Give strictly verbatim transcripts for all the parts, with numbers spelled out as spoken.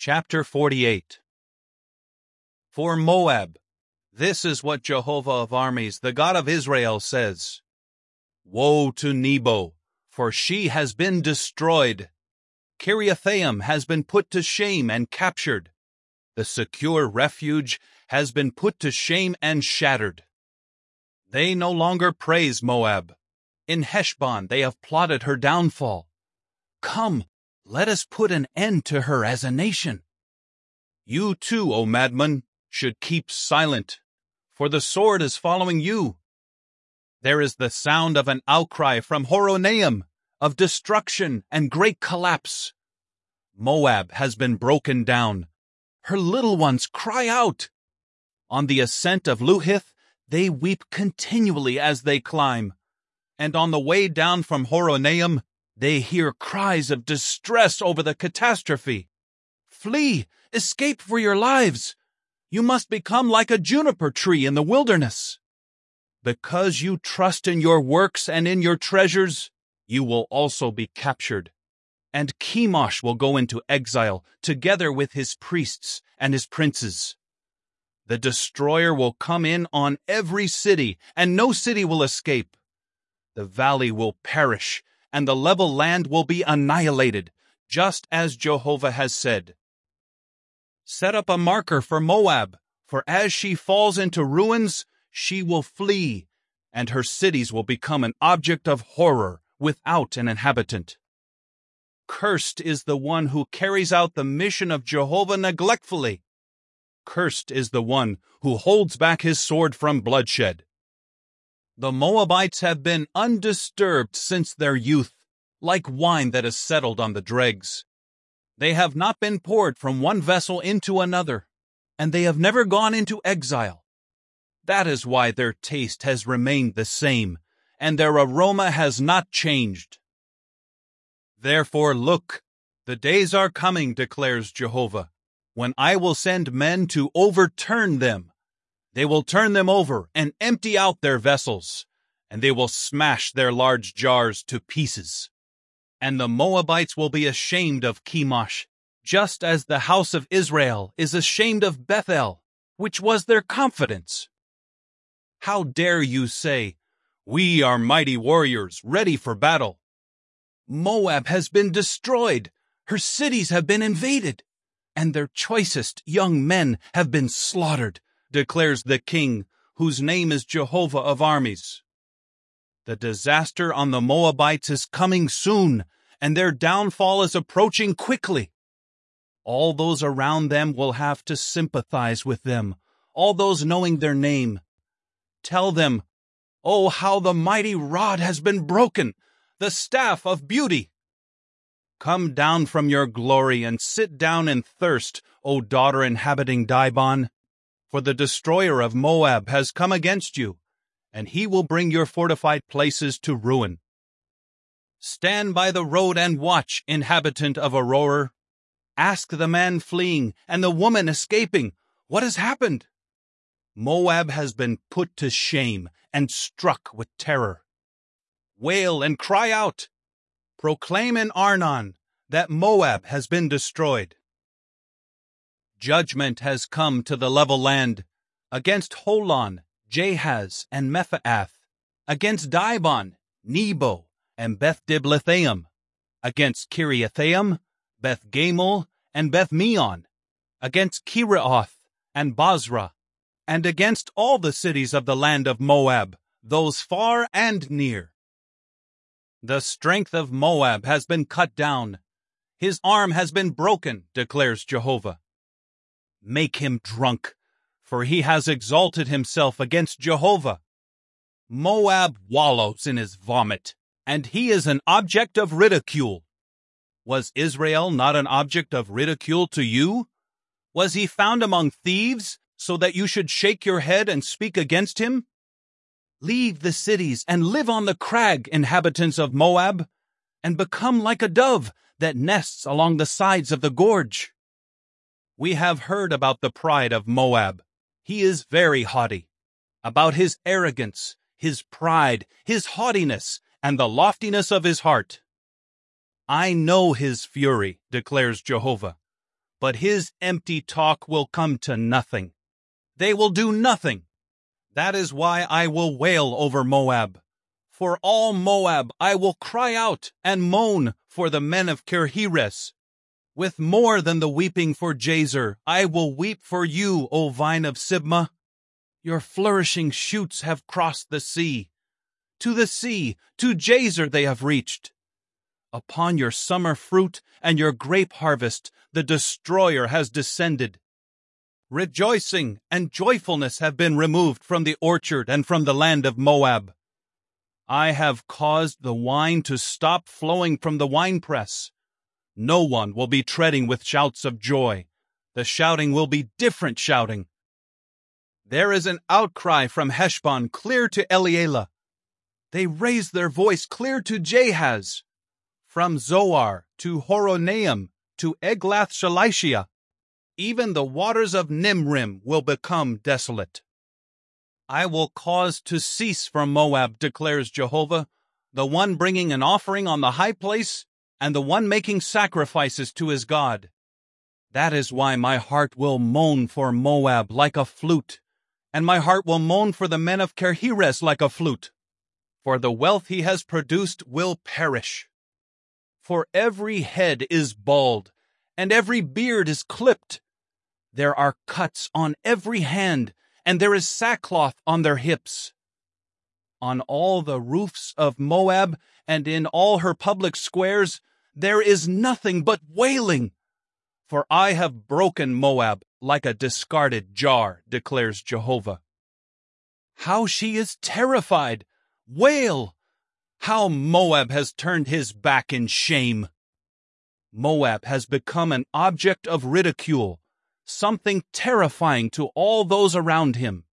Chapter forty-eight. For Moab, this is what Jehovah of armies, the God of Israel, says. Woe to Nebo, for she has been destroyed. Kiriathaim has been put to shame and captured. The secure refuge has been put to shame and shattered. They no longer praise Moab. In Heshbon they have plotted her downfall. Come, let us put an end to her as a nation. You too, O madman, should keep silent, for the sword is following you. There is the sound of an outcry from Horonaim, of destruction and great collapse. Moab has been broken down. Her little ones cry out. On the ascent of Luhith, they weep continually as they climb. And on the way down from Horonaim, they hear cries of distress over the catastrophe. Flee! Escape for your lives! You must become like a juniper tree in the wilderness. Because you trust in your works and in your treasures, you will also be captured. And Chemosh will go into exile, together with his priests and his princes. The destroyer will come in on every city, and no city will escape. The valley will perish, and the level land will be annihilated, just as Jehovah has said. Set up a marker for Moab, for as she falls into ruins, she will flee, and her cities will become an object of horror without an inhabitant. Cursed is the one who carries out the mission of Jehovah neglectfully. Cursed is the one who holds back his sword from bloodshed. The Moabites have been undisturbed since their youth, like wine that is settled on the dregs. They have not been poured from one vessel into another, and they have never gone into exile. That is why their taste has remained the same, and their aroma has not changed. Therefore look, the days are coming, declares Jehovah, when I will send men to overturn them. They will turn them over and empty out their vessels, and they will smash their large jars to pieces. And the Moabites will be ashamed of Chemosh, just as the house of Israel is ashamed of Bethel, which was their confidence. How dare you say, "We are mighty warriors, ready for battle"? Moab has been destroyed, her cities have been invaded, and their choicest young men have been slaughtered, declares the King, whose name is Jehovah of armies. The disaster on the Moabites is coming soon, and their downfall is approaching quickly. All those around them will have to sympathize with them, all those knowing their name. Tell them, "Oh, how the mighty rod has been broken, the staff of beauty." Come down from your glory and sit down in thirst, O daughter inhabiting Dibon, for the destroyer of Moab has come against you, and he will bring your fortified places to ruin. Stand by the road and watch, inhabitant of Aroer. Ask the man fleeing and the woman escaping, what has happened? Moab has been put to shame and struck with terror. Wail and cry out. Proclaim in Arnon that Moab has been destroyed. Judgment has come to the level land against Holon, Jahaz, and Mephaath, against Dibon, Nebo, and Beth-Diblathaim, against Kiriathaim, Beth-Gamul, and Beth-Meon, against Kiraoth and Bozrah, and against all the cities of the land of Moab, those far and near. The strength of Moab has been cut down. His arm has been broken, declares Jehovah. Make him drunk, for he has exalted himself against Jehovah. Moab wallows in his vomit, and he is an object of ridicule. Was Israel not an object of ridicule to you? Was he found among thieves, so that you should shake your head and speak against him? Leave the cities and live on the crag, inhabitants of Moab, and become like a dove that nests along the sides of the gorge. We have heard about the pride of Moab. He is very haughty. About his arrogance, his pride, his haughtiness, and the loftiness of his heart. I know his fury, declares Jehovah, but his empty talk will come to nothing. They will do nothing. That is why I will wail over Moab. For all Moab I will cry out and moan for the men of Kirheres. With more than the weeping for Jazer, I will weep for you, O vine of Sibmah. Your flourishing shoots have crossed the sea. To the sea, to Jazer they have reached. Upon your summer fruit and your grape harvest, the destroyer has descended. Rejoicing and joyfulness have been removed from the orchard and from the land of Moab. I have caused the wine to stop flowing from the winepress. No one will be treading with shouts of joy. The shouting will be different shouting. There is an outcry from Heshbon clear to Elealeh. They raise their voice clear to Jahaz. From Zoar to Horonaim to Eglath-Shalishah, even the waters of Nimrim will become desolate. I will cause to cease from Moab, declares Jehovah, the one bringing an offering on the high place, and the one making sacrifices to his God. That is why my heart will moan for Moab like a flute, and my heart will moan for the men of Kirheres like a flute. For the wealth he has produced will perish. For every head is bald, and every beard is clipped. There are cuts on every hand, and there is sackcloth on their hips. On all the roofs of Moab, and in all her public squares, there is nothing but wailing. For I have broken Moab like a discarded jar, declares Jehovah. How she is terrified! Wail! How Moab has turned his back in shame! Moab has become an object of ridicule, something terrifying to all those around him.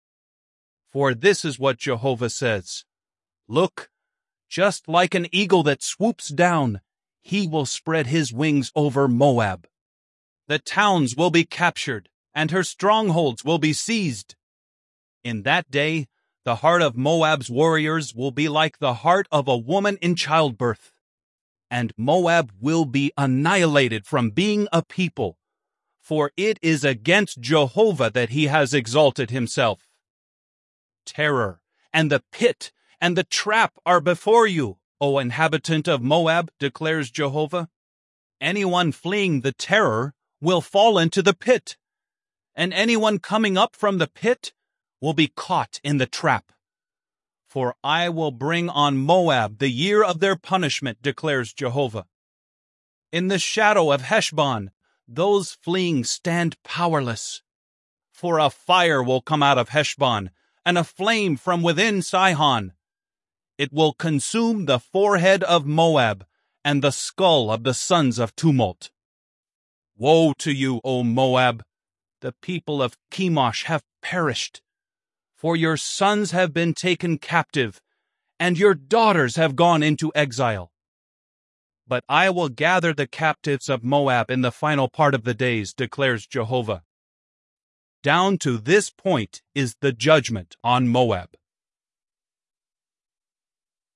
For this is what Jehovah says, Look, just like an eagle that swoops down, he will spread his wings over Moab. The towns will be captured, and her strongholds will be seized. In that day, the heart of Moab's warriors will be like the heart of a woman in childbirth, and Moab will be annihilated from being a people, for it is against Jehovah that he has exalted himself. Terror and the pit and the trap are before you, O inhabitant of Moab, declares Jehovah. Anyone fleeing the terror will fall into the pit, and anyone coming up from the pit will be caught in the trap. For I will bring on Moab the year of their punishment, declares Jehovah. In the shadow of Heshbon, those fleeing stand powerless. For a fire will come out of Heshbon, and a flame from within Sihon. It will consume the forehead of Moab, and the skull of the sons of tumult. Woe to you, O Moab! The people of Chemosh have perished. For your sons have been taken captive, and your daughters have gone into exile. But I will gather the captives of Moab in the final part of the days, declares Jehovah. Down to this point is the judgment on Moab.